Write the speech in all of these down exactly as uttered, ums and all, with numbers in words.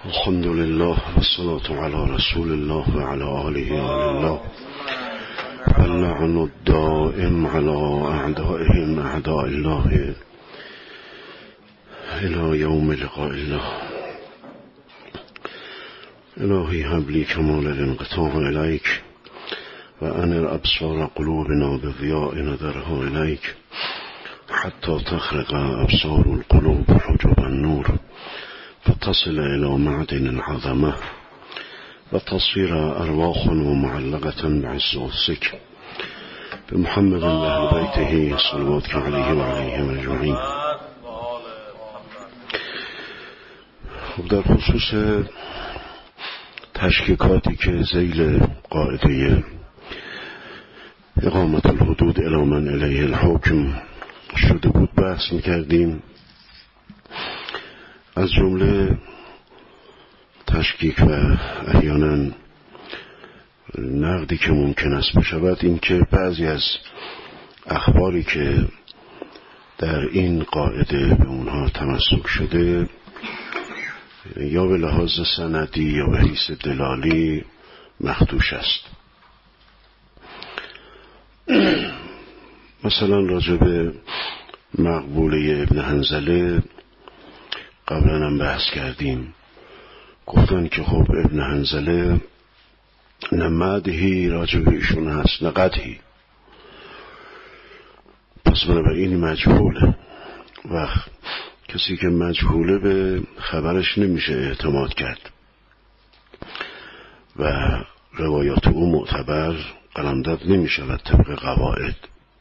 الحمد لله والصلاة على رسول الله وعلى آله الله واللعن الدائم على أعدائهم أعداء الله إلى يوم لقاء الله. إلهي هب لي كمال الانقطاع إليك وأنر أبصار قلوبنا بضياء نظرها إليك حتى تخرق أبصار القلوب حجب النور فتصل إلى معدن العظمة وتصير أرواحنا معلقة بعز وسك بمحمد الله بيته صلواتك عليه وعليهم أجمعين. در خصوص تشکیکاتی که ذیل قاعده اقامت الحدود الی من الیه الحکم شده بود بحث میکردیم. از جمله تشکیک و احیانا نقدی که ممکن است بشود این که بعضی از اخباری که در این قاعده به اونها تمسک شده یا به لحاظ سندی یا به حیث دلالی مخدوش است. مثلا راجع به مقبوله ابن حنظله قبلا هم بحث کردیم. گفتن که خب ابن حنظله نه مدحی راجع به ایشون هست نه قدحی، پس بنابراین مجهوله و کسی که مجهوله به خبرش نمیشه اعتماد کرد و روایات او معتبر قلمداد نمیشود طبق قواعد.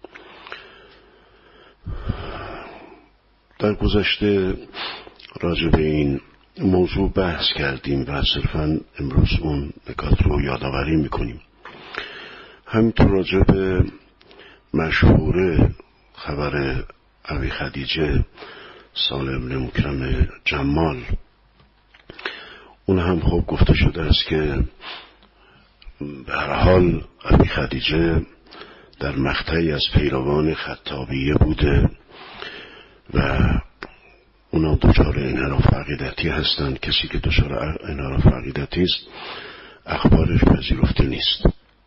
در گذشته راجع به این موضوع بحث کردیم و صرفا امروز اون نکات رو یادآوری میکنیم. همینطور راجع به مشهور خبر ابی خدیجه سالم بن مکرم جمال، اون هم خوب گفته شده است که به هر حال ابی خدیجه در مقطعی از پیروان خطابیه بوده و اونا دچار انحراف عقیدتی هستند. کسی که دچار انحراف عقیدتی است اخبارش پذیرفته نیست.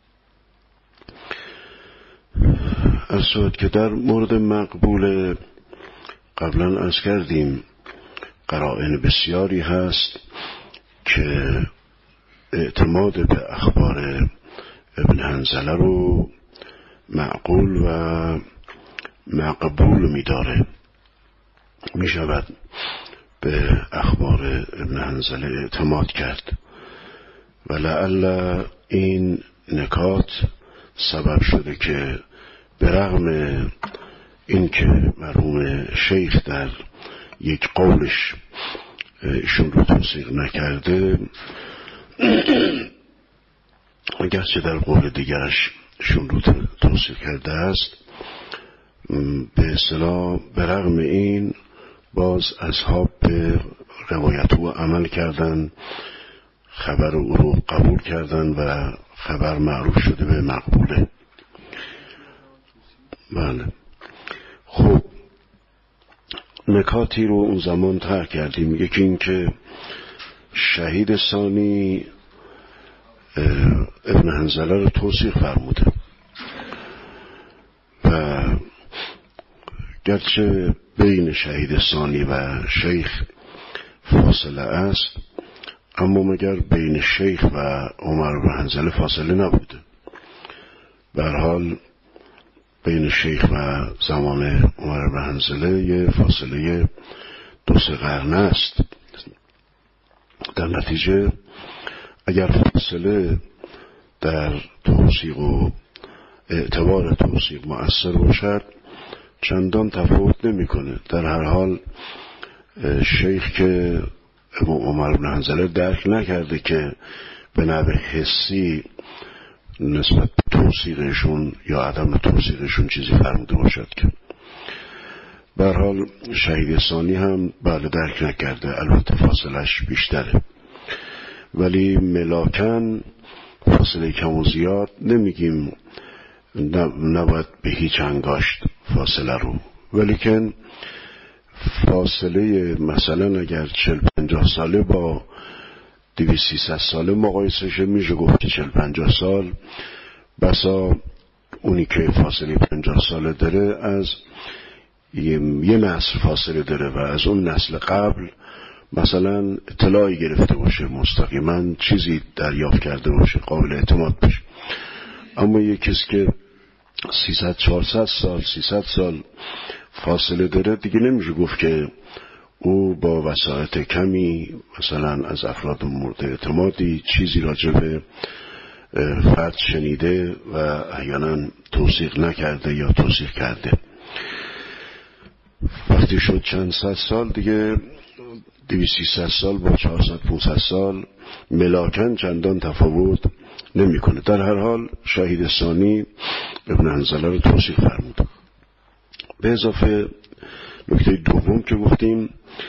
اصلا که در مورد مقبول قبلا عرض کردیم قرائن بسیاری هست که اعتماد به اخبار ابن حنظله رو معقول و مقبول می‌داره. می شود به اخبار ابن حنظله اعتماد کرد و لعل این نکات سبب شده که برغم این که مرحوم شیخ در یک قولش ایشون رو توثیق نکرده، اگرچه در قول دیگرش ایشون رو توثیق کرده است، به اصطلاح برغم این باز اصحاب به روایت او عمل کردن، خبر او رو قبول کردن و خبر معروف شده به مقبوله. بله خب نکاتی رو اون زمان طرح کردیم. یکی این که شهید ثانی ابن حنظله رو توثیق فرموده و گرچه بین شهید ثانی و شیخ فاصله است، اما مگر بین شیخ و عمر بن حنظله فاصله نبوده. به هر حال بین شیخ و زمان عمر بن حنظله یه فاصله دو سه قرن است. در نتیجه اگر فاصله در توثیق و اعتبار توثیق مؤثر باشد چندان تفاوت نمیکنه. در هر حال شیخ که عمر بن حنظله درک نکرده که به نحو حسی نسبت به توثیقشون یا عدم توثیقشون چیزی فرموده باشد که به هر حال شهید ثانی هم بله درک نکرده، البته فاصلش بیشتره، ولی ملاکن فاصله کم و زیاد نمیگیم نباید به هیچ انگاشت فاصله رو، ولیکن فاصله مثلا اگر چل پنجاه ساله با دویست سیصد ساله مقایسه شه، میشه گفت که چهل پنجاه سال. بسا اونی که فاصله پنجاه ساله داره از یه, یه نسل فاصله داره و از اون نسل قبل مثلا اطلاعی گرفته باشه، مستقیما چیزی دریافت کرده باشه، قابل اعتماد باشه. اما یه کسی که سیصد چهارصد سال سیصد سال فاصله داره، دیگه نمیشه گفت که او با وسایط کمی مثلا از افراد مورد اعتمادی چیزی راجع به فرد شنیده و احیانا توثیق نکرده یا توثیق کرده. وقتی شد چند صد سال دیگه، دویست سیصد سال با چهارصد پانصد سال ملاکن چندان تفاوت نمی کنه. در هر حال شهید ثانی ابن حنظله رو توصیف فرمود. به اضافه نکته دوم که گفتیم،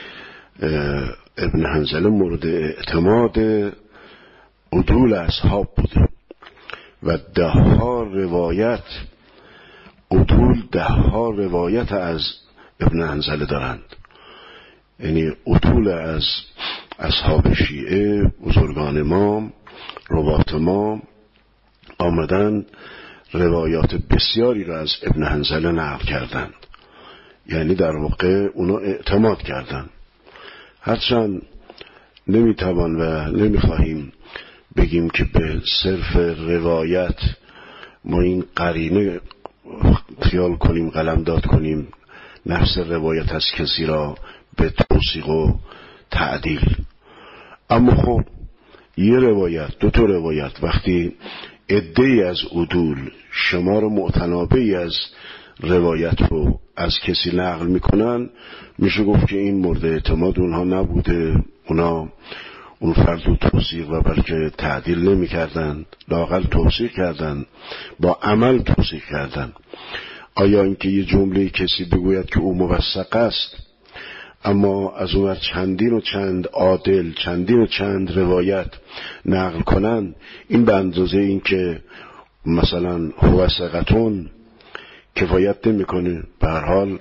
ابن حنظله مورد اعتماد عدول اصحاب بوده و ده ها روایت عدول ده ها روایت از ابن حنظله دارند. یعنی عدول از اصحاب شیعه، بزرگان ما، روات ما آمدن روایات بسیاری را از ابن حنظله نقل کردند. یعنی در واقع اونا اعتماد کردند. هرچند نمیتوان و نمیخواهیم بگیم که به صرف روایت ما این قرینه خیال کنیم، قلمداد کنیم نفس روایت از کسی را به توثیق و تعدیل. اما خب یه روایت، دو تا روایت وقتی عده‌ای از عدول شمار متنابعی از روایت رو از کسی نقل میکنن، میشه گفت که این مورد اعتماد اونها نبوده. اونا اون فرد رو توثیق و بلکه تعدیل نمی کردن، لااقل توثیق کردن، با عمل توثیق کردن. آیا اینکه یه جمله کسی بگوید که او موثق است اما از اون چندین و چند عادل، چندین و چند روایت نقل کنن، این به اندازه این که مثلا هو ثقتون کفایت نمی کنه. به هر حال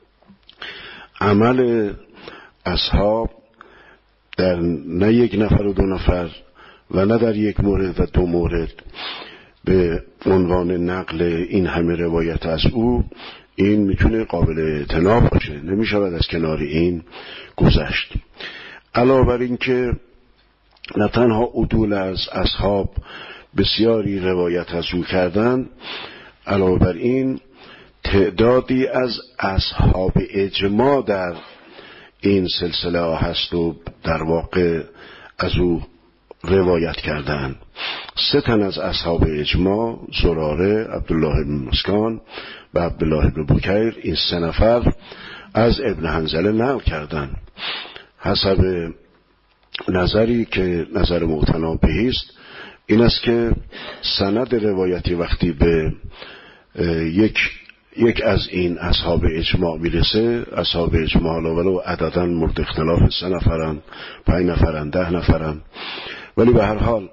عمل اصحاب در نه یک نفر و دو نفر و نه در یک مورد و دو مورد به عنوان نقل این همه روایت از او، این میتونه قابل اعتنا باشه، نمیشود از کنار این گذشت. علاوه بر این که نه تنها عدول از اصحاب بسیاری روایت از او کردن، علاوه بر این تعدادی از اصحاب اجماع در این سلسله ها هست و در واقع از او روایت کردن. سه تن از اصحاب اجماع، زراره، عبدالله بن مسکان و عبدالله بن بکیر، این سه نفر از ابن حنظله نقل کردن. حسب نظری که نظر متنابهی است این است که سند روایتی وقتی به یک یک از این اصحاب اجماع میرسه، اصحاب اجماع ولو عددن مورد اختلاف سه نفرن، پنج نفرن، ده نفرن، ولی به هر حال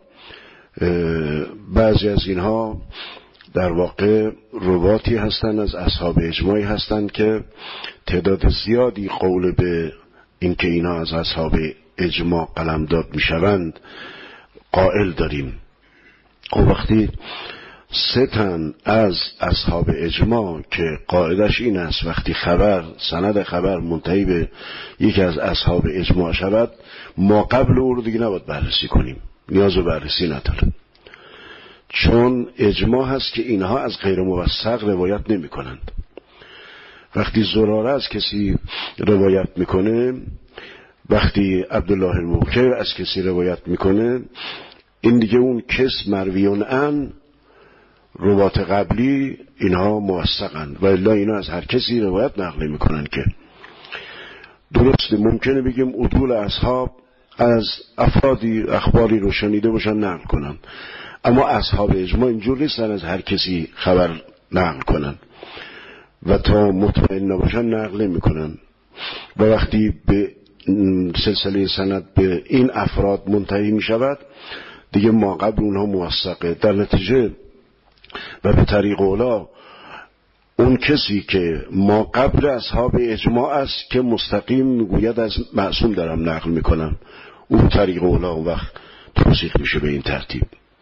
بعضی از اینها در واقع رواتی هستند از اصحاب اجماعی هستند که تعداد زیادی قول به اینکه اینا از اصحاب اجماع قلمداد میشوند قائل داریم. و وقتی سه تن از اصحاب اجماع که قاعدش این است وقتی خبر سند خبر منتهی به یکی از اصحاب اجماع شود، ما قبل او رو دیگه نباید بررسی کنیم، نیاز به بررسی نداره، چون اجماع هست که اینها از غیر موثق روایت نمی کنند. وقتی زراره از کسی روایت میکنه، وقتی عبدالله الموکر از کسی روایت میکنه، این دیگه اون کس مرویون ان روات قبلی اینها موثقند و الا اینا از هر کسی روایت نقل میکنن. که درسته ممکنه بگیم عدول اصحاب از افرادی اخباری رو شنیده باشن نقل کنن، اما اصحاب اجماع اینجور نیستن از هر کسی خبر نقل کنن و تا مطمئن نباشن نقل نمیکنن. و وقتی به سلسله سند به این افراد منتهی میشود دیگه ما قبل اونها موثقه. در نتیجه و به طریق اولا اون کسی که ما قبل اصحاب اجماع است که مستقیم میگوید از معصوم دارم نقل میکنم، او طریق اولا اون وقت توصیف میشه به این ترتیب.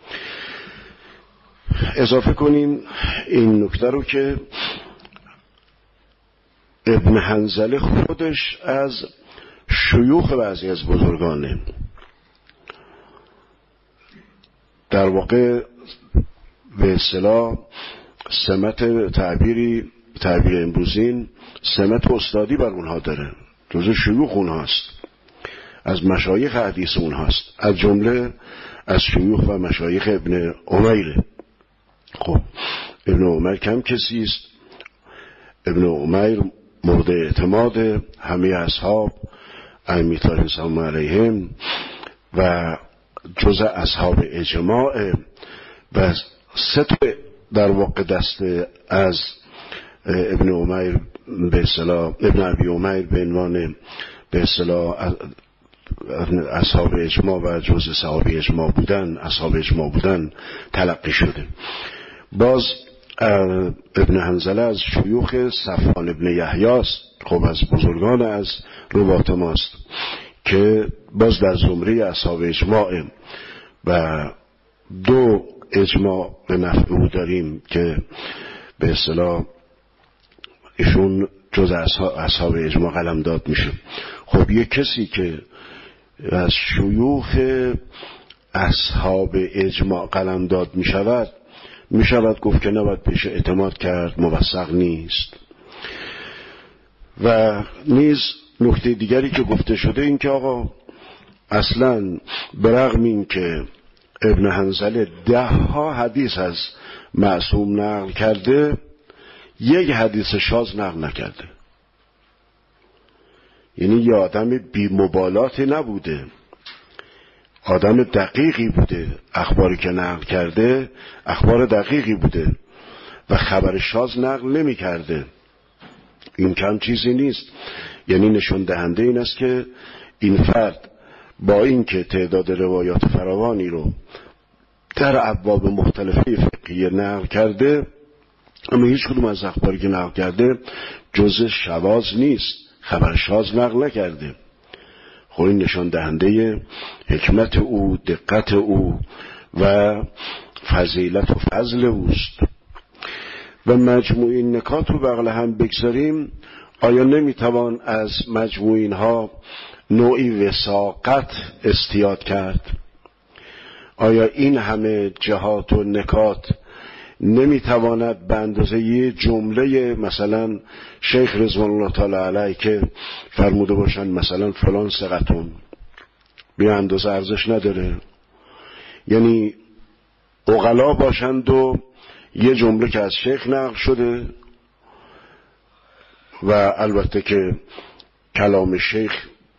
اضافه کنیم این نکته رو که ابن حنظله خودش از شیوخ بعضی از بزرگانه، در واقع به اصطلاح سمت تعبیری تعبیر امروزین سمت استادی بر اونها داره، جزو شیوخ اونهاست، از مشایخ حدیث اونهاست، از جمله از شیوخ و مشایخ ابن عمیر. خب ابن عمیر کم کسی است. ابن عمیر مورد اعتماد همه اصحاب ائمه رضوان علیهم و جزء اصحاب اجماع و سه تا در واقع دست از ابن عمیر به اصطلاح ابن ابی عمیر به عنوان به اصطلاح اصحاب اجماع و جزء صحاب اجماع بودن اصحاب اجماع بودن تلقی شده. باز ابن حنظله از شیوخ صفوان ابن یحیی است، خب از بزرگان از روات ماست که باز در زمره اصحاب اجماع و دو اجماع به نفع او داریم که به اصطلاح ایشون جز اصحاب اجماع قلمداد میشه. خب یک کسی که از شیوخ اصحاب اجماع قلمداد میشود میشود گفت که نباید بهش اعتماد کرد، موثق نیست. و نیز نکته دیگری که گفته شده این که آقا اصلا برغم این که ابن حنظله ده ها حدیث از معصوم نقل کرده، یک حدیث شاذ نقل نکرده. یعنی یه آدم بی مبالاتی نبوده، آدم دقیقی بوده، اخباری که نقل کرده اخبار دقیقی بوده و خبر شاذ نقل نمی کرده. این کم چیزی نیست. یعنی نشون دهنده این است که این فرد با اینکه تعداد روایات فراوانی رو در ابواب مختلفه فقهی نقل کرده، اما هیچ کدوم از اخباری که نقل کرده جزء شواذ نیست، خبر شاذ نقل نکرده. خب این نشان دهنده حکمت او، دقت او و فضیلت و فضل اوست. و مجموع این نکات رو بغل هم بگذاریم، آیا نمیتوان از مجموع اینها نوعی وثاقت استیاد کرد؟ آیا این همه جهات و نکات نمیتواند به اندازه یه جمله مثلا شیخ رضوان الله تعالی علیه که فرموده باشن مثلا فلان ثقتون بی اندازه ارزش نداره؟ یعنی عقلا باشند و یه جمله که از شیخ نقل شده و البته که کلام شیخ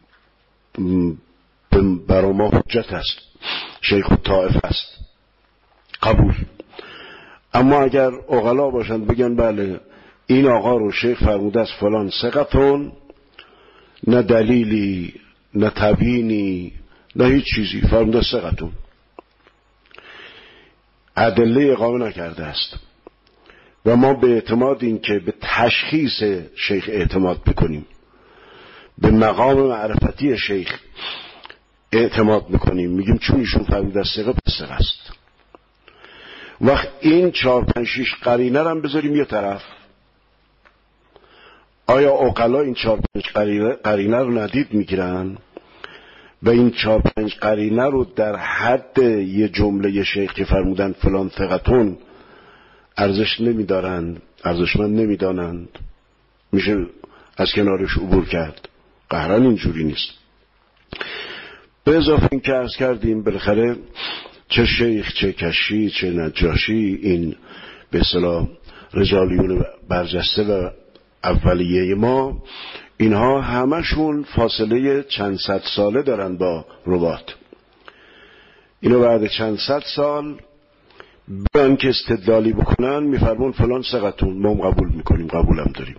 برای ما حجت است، شیخ الطائف است، قبول. اما اگر عقلا باشند بگن بله این آقا رو شیخ فرموده است فلان ثقتون، نه دلیلی نه تبیینی نه هیچ چیزی، فرموده ثقتون، ادله اقامه نکرده است. و ما به اعتماد این که به تشخیص شیخ اعتماد بکنیم، به مقام معرفتی شیخ اعتماد بکنیم، میگیم چون ایشون فرموده است ثقه پس ثقه است. وقت این چهار پنج شیش قرینه رو هم بذاریم یه طرف، آیا عقلا این چهار پنج قرینه رو ندید میگیرن و این چهار پنج قرینه رو در حد یه جمله شیخ که فرمودن فلان ثقتون ارزش نمیدارند، ارزشمند نمیدانند، میشه از کنارش عبور کرد؟ قهرن اینجوری نیست. به اضافه این که عرض کردیم بالاخره چه شیخ چه کشی چه نجاشی، این به اصطلاح رجالیون برجسته و اولیه ما، اینها همشون فاصله چند صد ساله دارن با روات. اینو بعد چند صد سال بیان که استدلالی بکنن میفرمون فلان ثقتون، ما هم قبول میکنیم، قبولم داریم.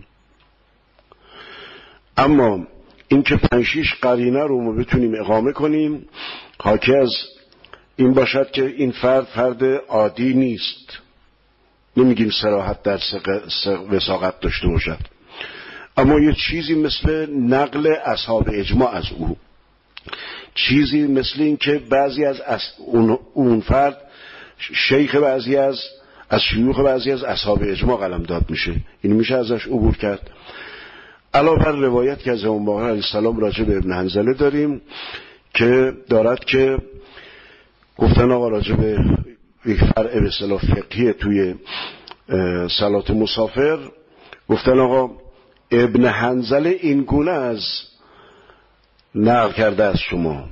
اما این که پنج شیش قرینه رو ما بتونیم اقامه کنیم حاکی از این باشد که این فرد فرد عادی نیست، نمیگیم صراحت در وثاقت داشته باشد، اما یه چیزی مثل نقل اصحاب اجماع از او چیزی مثل این که بعضی از اون, اون فرد شیخ بعضی از از شیوخ بعضی از اصحاب اجماع قلمداد میشه، این میشه ازش عبور کرد. علاوه بر روایت که از امام باقر علیه السلام راجع به ابن حنظله داریم که دارد که گفتن آقا راجع به یک فرع به اصطلاح فقهی توی صلات مسافر، گفتن آقا ابن حنظله این گونه از نقل کرده از شما.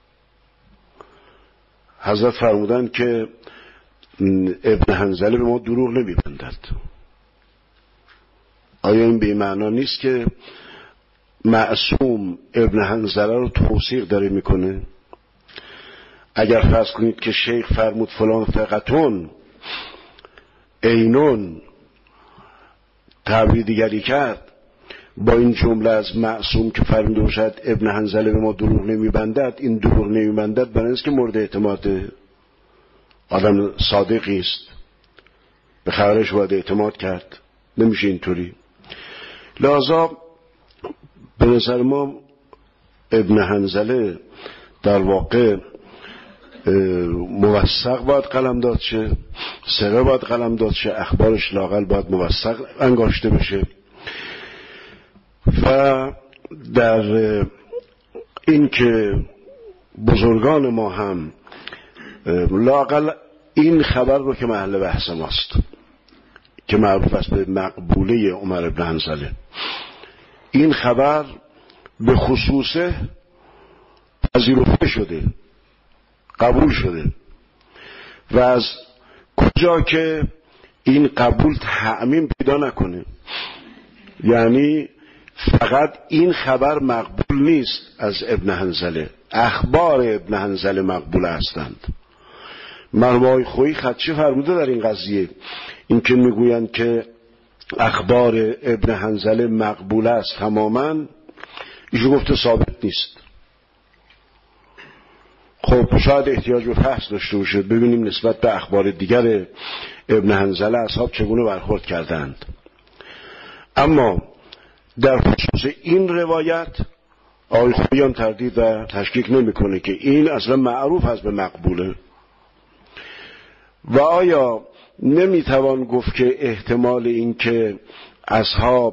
حضرت فرمودن که ابن حنظله به ما دروغ نمیبندد. آیا این به معنا نیست که معصوم ابن حنظله رو توثیق داره میکنه؟ اگر فرض کنید که شیخ فرمود فلان ثقتون اینون تعبیر دیگری کرد با این جمله از معصوم که فرموده باشد ابن حنظله به ما دروغ نمیبندد، این دروغ نمیبندد برای اینکه مورد اعتماد آدم صادقی است، به خبرش باید اعتماد کرد، نمیشه اینطوری. لذا به نظر ما ابن حنظله در واقع موثق باید قلم داد شه، ثقه باید قلم داد شه، اخبارش لااقل باید موثق انگاشته بشه. و در این که بزرگان ما هم لااقل این خبر رو که محل بحث ماست که معروف است به مقبوله عمر بن حنظله، این خبر به خصوصه پذیرفته شده، قبول شده و از کجا که این قبول تعمیم پیدا نکنه، یعنی فقط این خبر مقبول نیست از ابن حنظله، اخبار ابن حنظله مقبول هستند. مرحوم خویی خدشه فرموده در این قضیه، این که میگویند که اخبار ابن حنظله مقبول است تماما، ایشون گفته ثابت نیست. خب شاید احتیاج به فحص داشته باشه، ببینیم نسبت به اخبار دیگر ابن حنظله اصحاب چگونه برخورد کردند. اما در خصوص این روایت آقای خویی هم تردید و تشکیک نمیکنه که این اصلا معروف است به مقبوله. و آیا نمیتوان گفت که احتمال این که اصحاب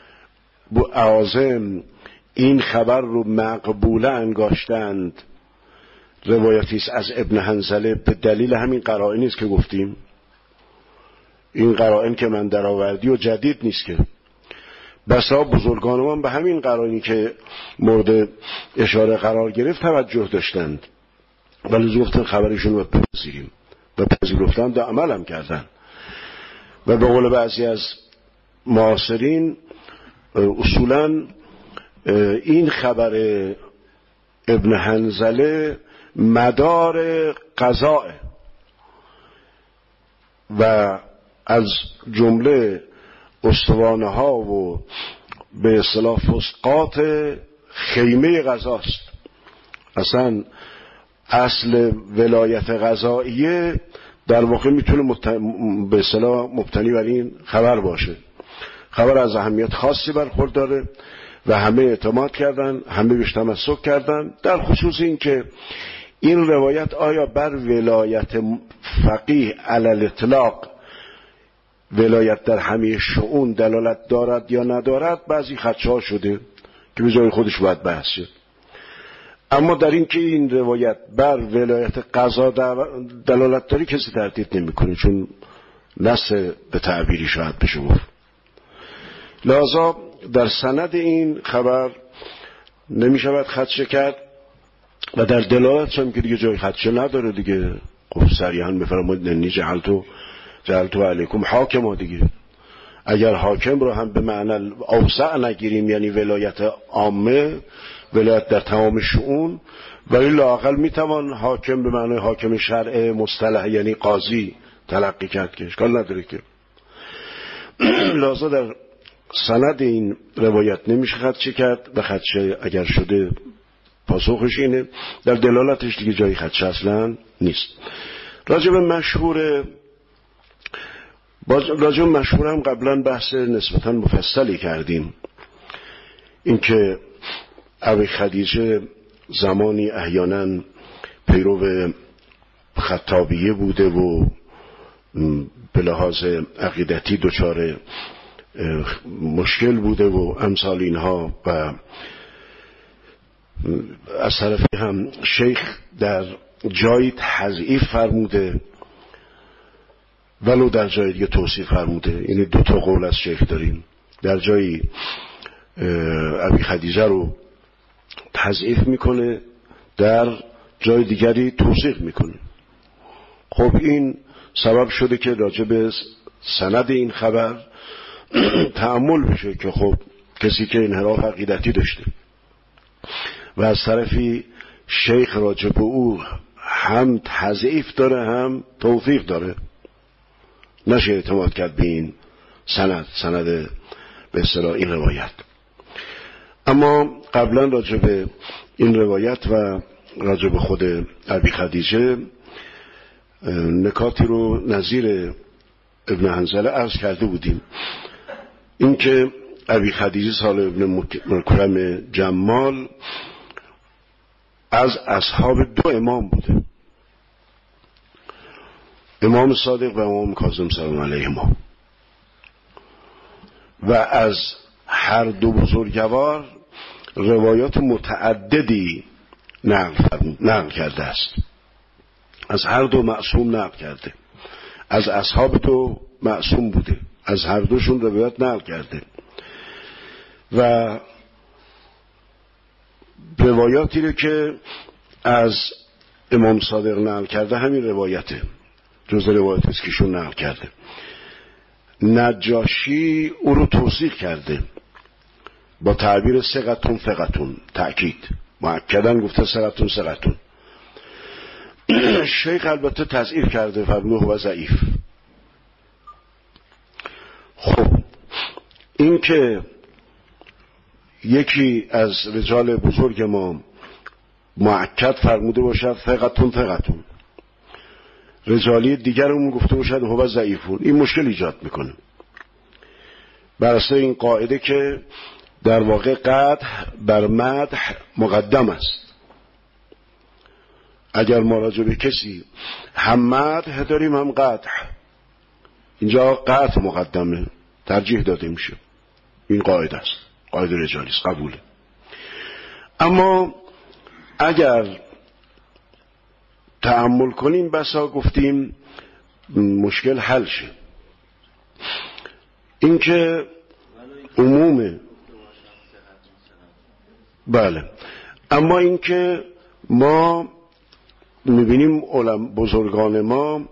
اعاظم این خبر رو مقبوله انگاشتند روایتی است از ابن حنظله به دلیل همین قرائنی است که گفتیم؟ این قرائن که من درآوردی و جدید نیست که، بسا بزرگان ما به همین قرائنی که مورد اشاره قرار گرفت توجه داشتند ولی گفتن خبرشون رو بپذیریم و پذیرفتند و عمل هم کردن. و به قول بعضی از معاصرین اصولا این خبر ابن حنظله مدار قضاء و از جمله استوانه ها و به اصطلاح فسقات خیمه قضاست. اصلا اصل ولایت قضائیه در واقع میتونه مبت... به اصطلاح مبتنی بر این خبر باشه. خبر از اهمیت خاصی برخورداره و همه اعتماد کردن، همه بهش تمسک کردن، در خصوص این که این روایت آیا بر ولایت فقیه علی الاطلاق ولایت در همه شؤون دلالت دارد یا ندارد، بعضی خدشه‌ها شده که به جای خودش باید بحث شد. اما در این که این روایت بر ولایت قضا دلالت داری کسی تردید نمی‌کنه، چون نص به تعبیری شاید بشه گفت. لذا در سند این خبر نمی‌شود خدشه کرد و در دلالت هم که دیگه جای خدشه نداره دیگه. خب صریحاً می‌فرماید ننی جهلتو جهلتو علیکم حاکم دیگه. اگر حاکم رو هم به معنی اوسع نگیریم، یعنی ولایت عامه، ولایت در تمام شؤون، ولی لااقل میتوان حاکم به معنی حاکم شرع مصطلح یعنی قاضی تلقی کرد که اشکال نداره که. لازم در سند این روایت نمیشه خدشه کرد و خدشه اگر شده پاسخش اینه، در دلالتش دیگه جایی خدشه اصلا نیست. راجب مشهور راجب مشهور هم قبلا بحث نسبتا مفصلی کردیم، اینکه ابی خدیجه زمانی احیانا پیرو خطابیه بوده و به لحاظ عقیدتی دچار مشکل بوده و امثال اینها، و از طرفی هم شیخ در جایی تضعیف فرموده ولو در جای دیگه توصیف فرموده. این دو تا قول از شیخ داریم، در جایی ابی خدیجه رو تضعیف میکنه، در جای دیگری توصیف میکنه. خب این سبب شده که راجع به سند این خبر تأمل بشه که خب کسی که انحراف عقیدتی داشته و از طرفی شیخ راجع به او هم تضعیف داره هم توثیق داره، نشه اعتماد کرد به این سند سند به اصطلاح این روایت. اما قبلا راجع به این روایت و راجع به خود ابی خدیجه نکاتی رو نظیر ابن حنظله عرض کرده بودیم. اینکه ابی خدیجه سال ابن مکرم جمال از اصحاب دو امام بوده، امام صادق و امام کاظم سلام علیهما، و از هر دو بزرگوار روایات متعددی نقل, نقل کرده است. از هر دو معصوم نقل کرده، از اصحاب دو معصوم بوده، از هر دوشون روایت نقل کرده و روایاتی رو که از امام صادق نقل کرده همین روایته، جز روایتی است که شون نقل کرده. نجاشی او رو توصیح کرده با تعبیر ثقتون ثقتون، تأکید مؤکداً گفته ثقتون ثقتون. شیخ البته تضعیف کرده، فرموده و ضعیف. خب این که یکی از رجال بزرگ ما مؤکد فرموده باشد ثقتون ثقتون، رجالی دیگرمون گفته باشد هو ضعیفون، این مشکل ایجاد میکنه. بر اساس این قاعده که در واقع قدح بر مدح مقدم است. اگر ما راجع به کسی هم مدح داریم هم قدح، اینجا قدح مقدمه، ترجیح داده میشه. این قاعده است، قاعده رجالی است، قبوله. اما اگر تأمل کنیم بسا گفتیم مشکل حل شه. این که عمومه، بله، اما این که ما میبینیم علم بزرگان ما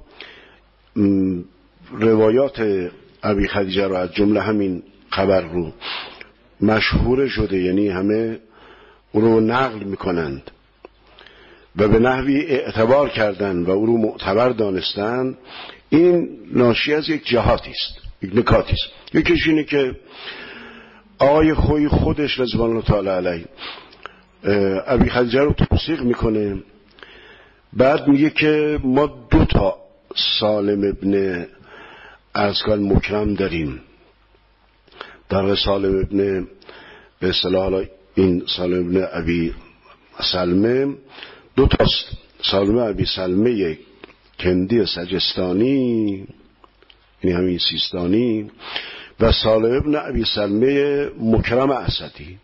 روایات ابی خدیجه رو از جمله همین خبر رو مشهور شده، یعنی همه او رو نقل میکنند و به نحوی اعتبار کردن و او رو معتبر دانستن. این ناشی از یک جهاتی است، یک نکاتی است. یکیش اینه که آقای خوی خودش رضوان الله تعالی علیه ابی خدیجه رو توثیق میکنه، بعد میگه که ما دو تا سالم ابن ازکال مکرم داریم. در سالم ابن به اصطلاح این سالم ابن ابی سلمه دو تا سالم ابی سلمه کندی سجستانی، یعنی همین سیستانی، و سالم ابن ابی سلمه مکرم اسدی.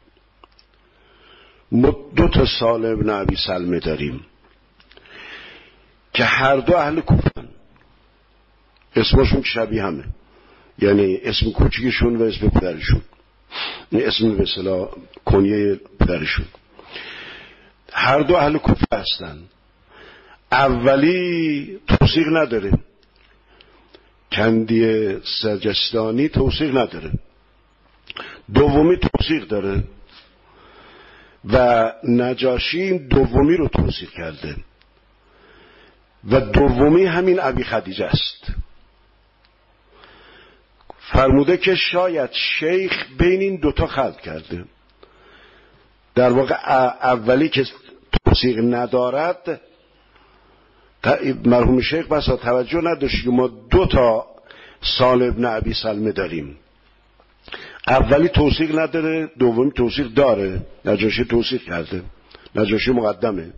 ما دو تا سالم ابن ابی سلمه داریم که هر دو اهل کوفن، اسمشون شبیه همه، یعنی اسم کوچیکشون و اسم پدرشون، این اسم به اصطلاح کنیه پدرشون، هر دو اهل کوفه هستن. اولی توثیق نداره، کندی سجستانی توثیق نداره، دومی توثیق داره و نجاشی دومی رو توثیق کرده و دومی همین ابی خدیجه است. فرموده که شاید شیخ بین این دوتا خلط کرده. در واقع اولی که توثیق ندارد مرحوم شیخ بسا توجه نداشت که ما دو تا سال ابن ابی سلمه داریم، اولی توثیق نداره، دومی توثیق داره، نجاشی توثیق کرده. نجاشی مقدمه.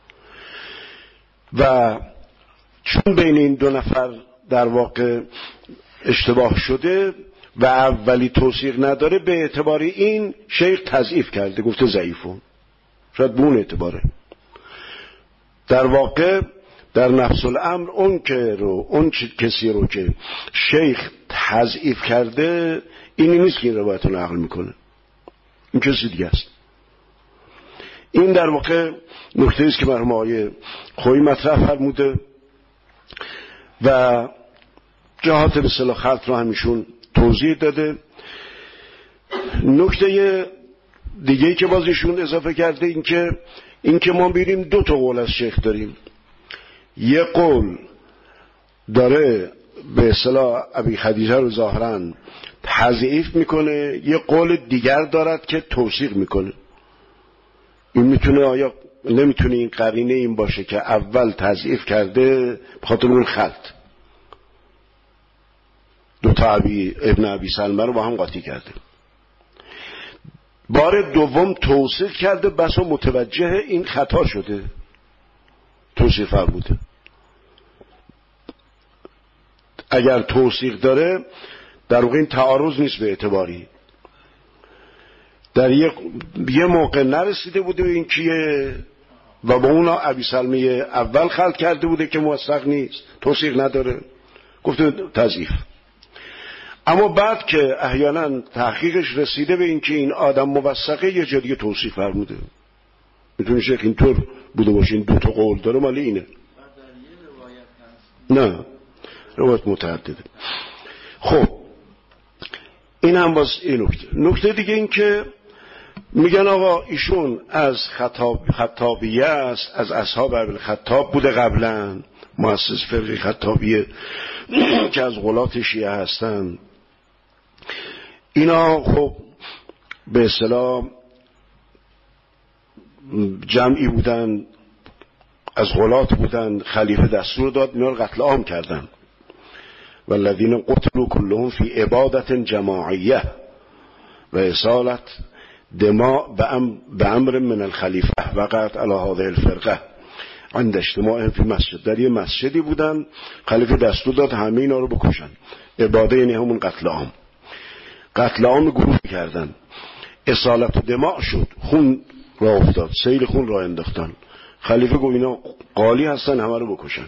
و چون بین این دو نفر در واقع اشتباه شده و اولی توثیق نداره، به اعتبار این شیخ تضعیف کرده، گفته ضعیفون. شاید به اون اعتباره. در واقع در نفس الامر اون که رو اون کسی رو که شیخ تضعیف کرده اینی نیست که این روایت رو نقل میکنه، این کسی دیگه است. این در واقع نکته است که مرحوم آقای خویی مطرح فرموده و جهات به اصطلاح خلط رو همیشون توضیح داده. نکته دیگه‌ای که باز ایشون اضافه کرده این که این که ما بیریم دو تا قول از شیخ داریم. یه قول داره به اصطلاح ابی خدیجه رو ظاهراً تضعیف میکنه، یه قول دیگر دارد که توثیق میکنه. این میتونه آیا نمیتونه این قرینه این باشه که اول تضعیف کرده بخاطر اون خلط، دو تا ابی ابن ابی سلمه رو با هم قاطی کرده، بار دوم توثیق کرده بس و متوجه این خطا شده توثیق فرموده. اگر توثیق داره در واقع این تعارض نیست به اعتباری. در یه, یه موقع نرسیده بوده این کیه و با اون ابی سلمه اول خلط کرده بوده که موثق نیست، توثیق نداره، گفته تضعیف. اما بعد که احیانا تحقیقش رسیده به این که این آدم موثقه، یه جا دیگه توصیف فرموده. میتونه شیخ اینطور بوده باشه این دو تا قول داره مال اینه. نه روایت متعدده. خب این هم باز این نکته. نکته دیگه این که میگن آقا ایشون از خطاب خطابیه است، از اصحاب الخطاب بوده قبلا، مؤسس فرقه خطابیه که از غلات شیعه هستن. اینا خب به اصطلاح جمعی بودن، از غلات بودن، خلیفه دستور داد اینا رو قتل عام کردن. والذین قتلوا كلهم فی عبادت جماعیه و اصالت دماء به امر من الخلیفه وقعت علی هذه الفرقه عند اجتماعهم فی مسجد. در یه مسجدی بودن، خلیفه دستور داد همه اینا رو بکشن. عباده یعنی همون قتل عام. قتل عام گروه کردن، اصالت دماء شد، خون راه افتاد، سیل خون راه انداختن. خلیفه گفت اینا قالی هستن همه رو بکشن.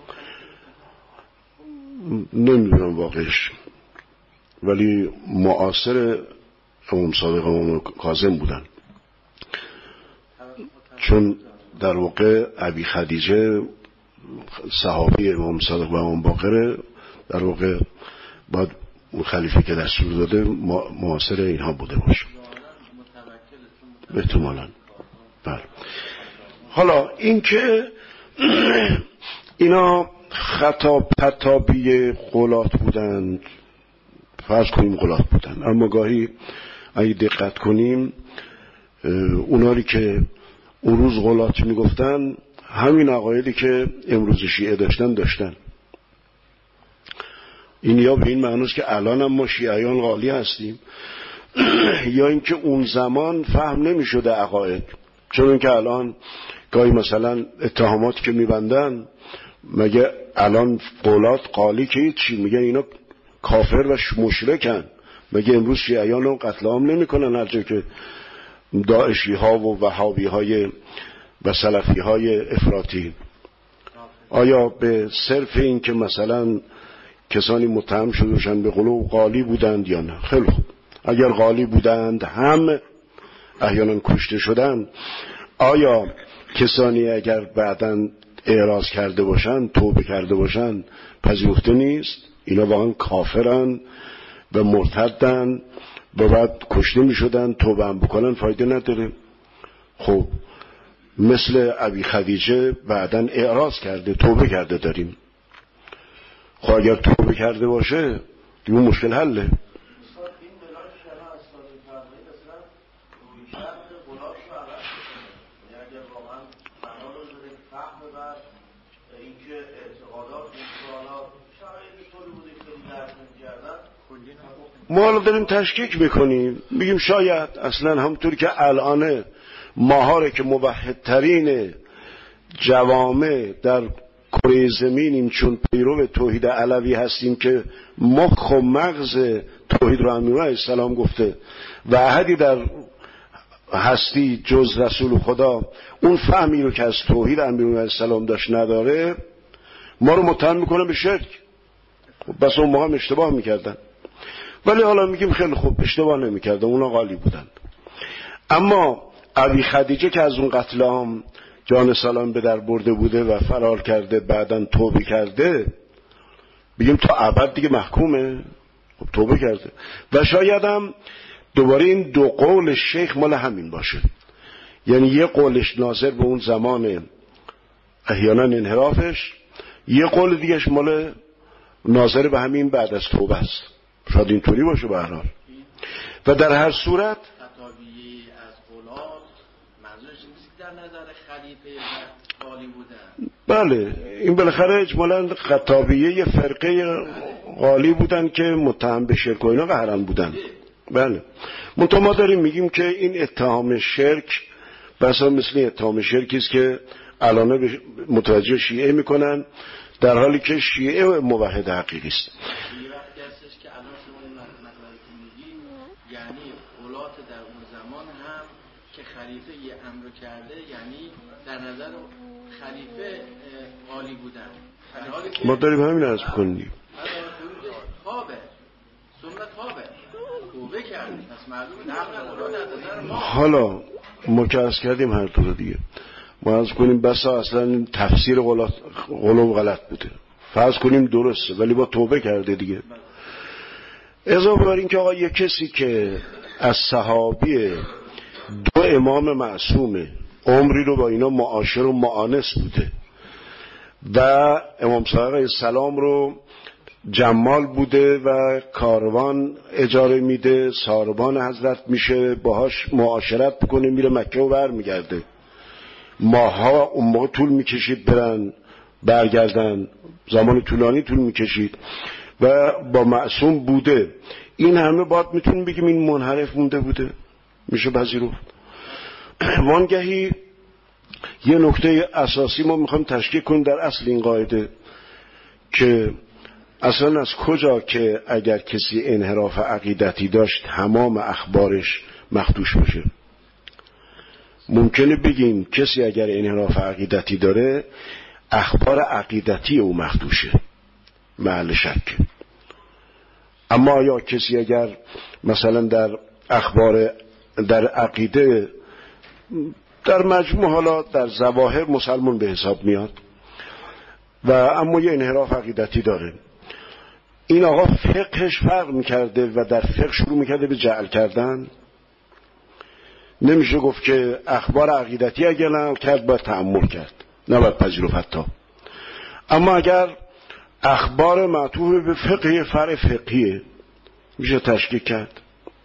نمیدونم واقعش، ولی معاصر امام صادق و امام کاظم بودن، چون در واقع ابی خدیجه صحابی امام صادق و امام باقر در واقع باید اون خلیفه که دستور داده معاصر اینها بوده باشه احتمالاً. بله. حالا این که اینا خطاب خطابی غلات بودند، فرض کنیم غلات بودند، اما گاهی اگه دقت کنیم اونایی که اون روز غلات میگفتن همین عقایدی که امروز شیعه داشتن داشتن. این یا به این معنیست که الان هم ما شیعیان غالی هستیم یا اینکه اون زمان فهم نمی شده عقاید. چون اینکه الان گاهی مثلا اتهاماتی که میبندن، مگه الان قولات قالی که هیچی، میگن اینا کافر و مشرکن، مگه امروز شیعیان رو قتل عام نمی کنن هر جا که داعشی ها و وهابی های و سلفی های افراطی؟ آیا به صرف این که مثلا کسانی متهم شدوشن به قلوب قالی بودند یا نه؟ خیلی خوب، اگر قالی بودند هم احیانا کشته شدند، آیا کسانی اگر بعداً اعراض کرده باشن، توبه کرده باشن، پذیرفته نیست؟ اینا واقعا کافرن و مرتدن و بعد کشته می شدن، توبه هم بکنن فایده نداره. خب مثل ابی خدیجه بعداً اعراض کرده، توبه کرده داریم. خب اگر توبه کرده باشه دیگه مشکل حله. ما حالا داریم تشکیک میکنیم، میگیم شاید اصلا همونطور که الان ماها که موحدترین جوامع در کره زمینیم، چون پیرو توحید علوی هستیم که مخ و مغز توحید رو امیرالمومنین علیه السلام گفته و احدی در هستی جز رسول خدا اون فهمی رو که از توحید امیرالمومنین علیه السلام داشت نداره، ما رو متهم میکنه به شرک. بس اون موقع هم اشتباه میکردن، ولی حالا میگیم خیلی خوب اشتباه نمیکردن، اونا غالی بودن. اما ابی خدیجه که از اون قتل عام جان سلام به در برده بوده و فرار کرده، بعداً توبه کرده، بگیم تا ابد دیگه محکومه؟ خب توبه کرده. و شاید هم دوباره این دو قول شیخ مال همین باشه، یعنی یه قولش ناظر به اون زمان احیانا انحرافش، یه قول دیگهش مال ناظر به همین بعد از توبه است. شاید اینطوری باشه به هر حال. و در هر صورت خطابیه از قولات منظورش نیست در نظر خلیفه عالی بودن. بله، این بالاخره اجمالاً خطابیه یه فرقه عالی بودن که متهم به شرک و اینا قهرن بودن. بله، منتها ما داریم میگیم که این اتهام شرک بسا مثل اتهام شرکی است که الان متوجه شیعه میکنن، در حالی که شیعه موحد حقیقی است. یه وقتی هستش که الان شما این مطلبی که میگید، یعنی اولاد در اون زمان هم که خلیفه یه امر کرده، یعنی در نظر خلیفه عالی بودن. ما داریم همین عرض میکنیم. خوابه سنت خوابه توبه کردیم، پس معلومه نقل اولاد در نظر ما. حالا ما که عرض کردیم هر طور دیگه ما عرض کنیم بسا اصلا تفسیر قلوب غلط بوده، فرض کنیم درسته ولی با توبه کرده دیگه. اضافه بر این که آقا یک کسی که از صحابی دو امام معصومه عمری رو با اینا معاشر و معانس بوده و امام صادق علیه السلام رو جمال بوده و کاروان اجاره میده، ساربان حضرت میشه، باهاش معاشرت بکنه، میره مکه و بر میگرده، ماها اون موقع طول میکشید برن برگردن، زمان طولانی طول میکشید و با معصوم بوده. این همه باید میتونیم بگیم این منحرف مونده بوده، میشه پذیرفت. وانگهی یه نکته اساسی ما میخوایم تشکیک کنیم در اصل این قاعده که اصلا از کجا که اگر کسی انحراف عقیدتی داشت تمام اخبارش مخدوش باشه. ممکنه بگیم کسی اگر انحراف عقیدتی داره اخبار عقیدتی او مخدوشه، محل شک. اما آیا کسی اگر مثلا در اخبار در عقیده در مجموع حالا در ظواهر مسلمان به حساب میاد و اما یه انحراف عقیدتی داره، این آقا فقهش فرق میکرده و در فقه شروع میکرده به جعل کردن، نمیشه گفت که اخبار عقیدتی اگر نه کرد باید تأمل کرد، نباید پذیرفت حتی. اما اگر اخبار معطوف به فقه فرع فقهیه میشه تشکیک کرد،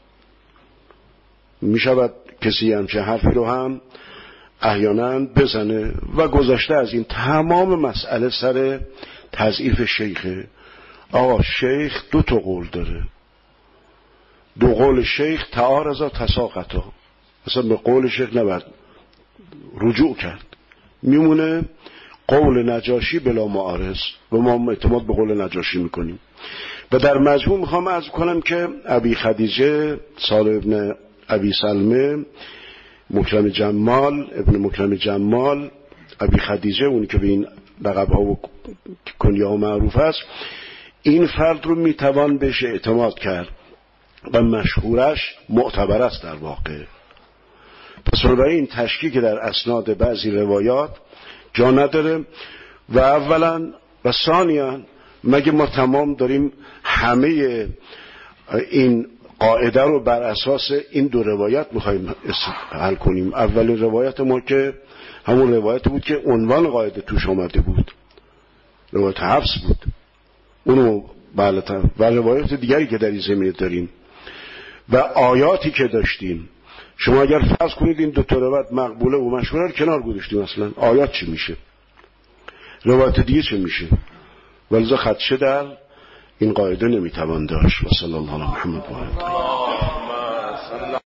میشه کسی همچه حرفی رو هم احیانا بزنه و گذشته از این تمام مسئله سر تضعیف شیخه. آقا شیخ دو تا قول داره، دو قول شیخ تعارض و تساقطا، اصلا به قول شیخ نباید رجوع کرد، میمونه قول نجاشی بلا معارض و ما اعتماد به قول نجاشی میکنیم. و در مجموع میخوام عرض کنم که ابی خدیجه سالم ابن ابی سلمه مکرم جمال ابن مکرم جمال ابی خدیجه، اونی که به این لقب‌ها و کنیه‌ها معروف است، این فرد رو میتوان بهش اعتماد کرد و مشهورش معتبر است در واقع. پس برای این تشکیک در اسناد بعضی روایات جا نداره. و اولا و ثانیاً مگه ما تمام داریم همه این قاعده رو بر اساس این دو روایت میخوایم حل کنیم؟ اولین روایت ما که همون روایت بود که عنوان قاعده توش آمده بود، روایت حفص بود، اونو بلتر و روایت دیگری که در این زمینه داریم و آیاتی که داشتیم. شما اگر فرض کنید این دو تا روایت مقبوله و مشهوره رو کنار گذاشتیم، اصلا آیات چی میشه؟ روایت دیگه چه میشه؟ ولذا خدشه در این قاعده نمیتوان داشت. و صلی الله علی محمد و آله.